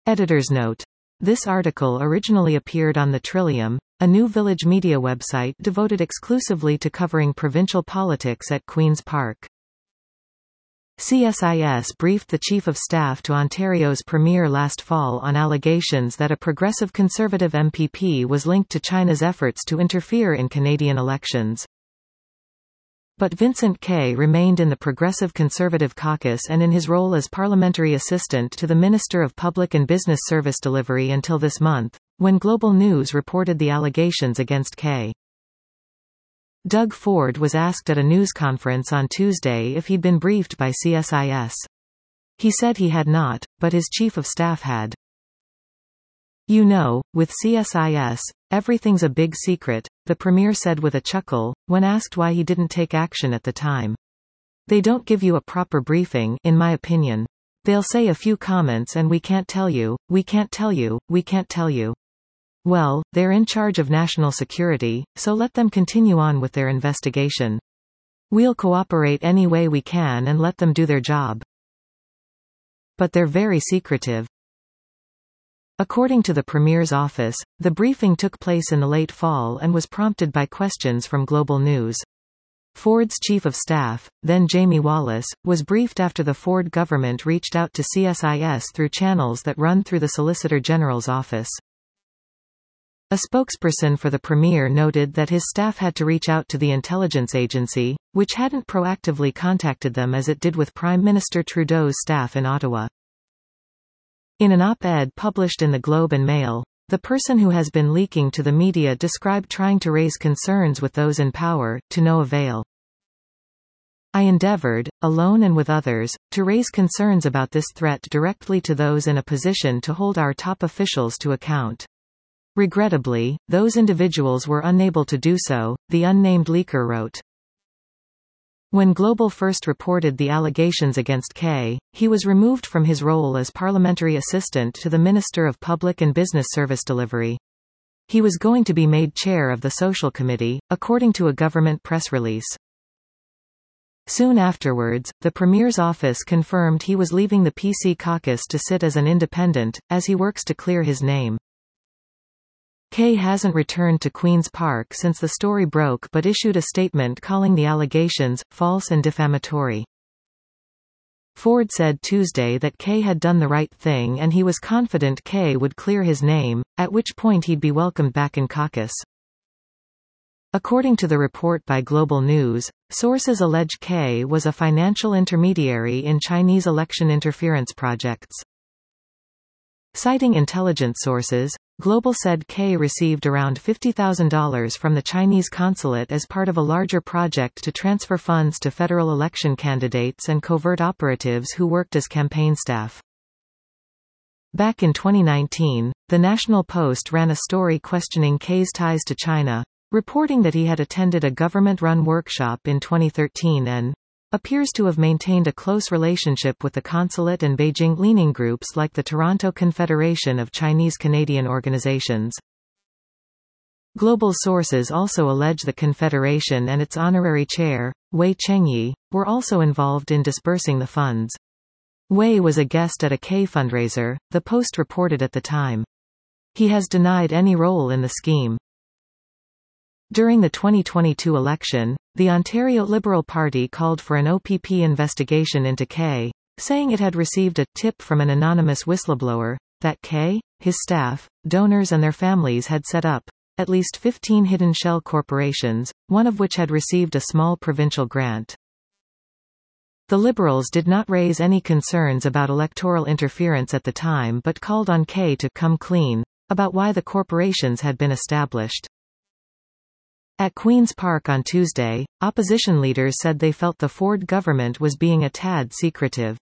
Editor's note. This article originally appeared on the Trillium, a new village media website devoted exclusively to covering provincial politics at Queen's Park. CSIS briefed the Chief of Staff to Ontario's Premier last fall on allegations that a progressive Conservative MPP was linked to China's efforts to interfere in Canadian elections. But Vincent Kay remained in the Progressive Conservative caucus and in his role as parliamentary assistant to the Minister of Public and Business Service Delivery until this month, when Global News reported the allegations against Kay. Doug Ford was asked at a news conference on Tuesday if he'd been briefed by CSIS. He said he had not, but his chief of staff had. "You know, with CSIS, everything's a big secret," the Premier said with a chuckle, when asked why he didn't take action at the time. "They don't give you a proper briefing, in my opinion. They'll say a few comments and we can't tell you, we can't tell you, we can't tell you. Well, they're in charge of national security, so let them continue on with their investigation. We'll cooperate any way we can and let them do their job. But they're very secretive." According to the Premier's office, the briefing took place in the late fall and was prompted by questions from Global News. Ford's chief of staff, then Jamie Wallace, was briefed after the Ford government reached out to CSIS through channels that run through the Solicitor General's office. A spokesperson for the Premier noted that his staff had to reach out to the intelligence agency, which hadn't proactively contacted them as it did with Prime Minister Trudeau's staff in Ottawa. In an op-ed published in the Globe and Mail, the person who has been leaking to the media described trying to raise concerns with those in power, to no avail. "I endeavored, alone and with others, to raise concerns about this threat directly to those in a position to hold our top officials to account. Regrettably, those individuals were unable to do so," the unnamed leaker wrote. When Global first reported the allegations against Kay, he was removed from his role as parliamentary assistant to the Minister of Public and Business Service Delivery. He was going to be made chair of the Social Committee, according to a government press release. Soon afterwards, the Premier's office confirmed he was leaving the PC caucus to sit as an independent, as he works to clear his name. Kay hasn't returned to Queen's Park since the story broke but issued a statement calling the allegations false and defamatory. Ford said Tuesday that Kay had done the right thing and he was confident Kay would clear his name, at which point he'd be welcomed back in caucus. According to the report by Global News, sources allege Kay was a financial intermediary in Chinese election interference projects. Citing intelligence sources, Global said Kay received around $50,000 from the Chinese consulate as part of a larger project to transfer funds to federal election candidates and covert operatives who worked as campaign staff. Back in 2019, the National Post ran a story questioning Kay's ties to China, reporting that he had attended a government-run workshop in 2013 and appears to have maintained a close relationship with the consulate and Beijing-leaning groups like the Toronto Confederation of Chinese Canadian Organizations. Global sources also allege the Confederation and its honorary chair, Wei Chengyi, were also involved in disbursing the funds. Wei was a guest at a Kay fundraiser, the Post reported at the time. He has denied any role in the scheme. During the 2022 election, the Ontario Liberal Party called for an OPP investigation into Kay, saying it had received a tip from an anonymous whistleblower that Kay, his staff, donors and their families had set up at least 15 hidden shell corporations, one of which had received a small provincial grant. The Liberals did not raise any concerns about electoral interference at the time but called on Kay to come clean about why the corporations had been established. At Queen's Park on Tuesday, opposition leaders said they felt the Ford government was being a tad secretive.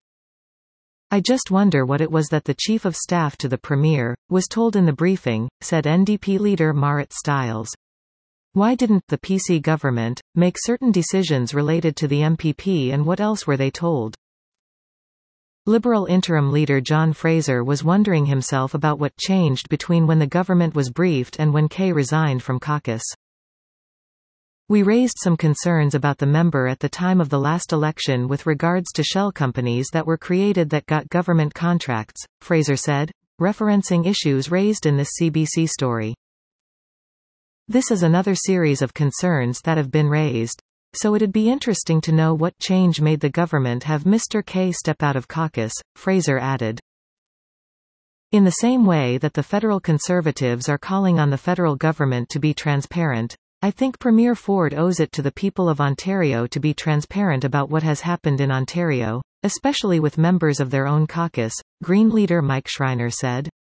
"I just wonder what it was that the Chief of Staff to the Premier was told in the briefing," said NDP leader Marit Stiles. "Why didn't the PC government make certain decisions related to the MPP and what else were they told?" Liberal interim leader John Fraser was wondering himself about what changed between when the government was briefed and when Kay resigned from caucus. We raised some concerns about the member at the time of the last election with regards to shell companies that were created that got government contracts, Fraser said, referencing issues raised in this CBC story. This is another series of concerns that have been raised. So it'd be interesting to know what change made the government have Mr. K step out of caucus, Fraser added. In the same way that the federal Conservatives are calling on the federal government to be transparent, I think Premier Ford owes it to the people of Ontario to be transparent about what has happened in Ontario, especially with members of their own caucus, Green leader Mike Schreiner said.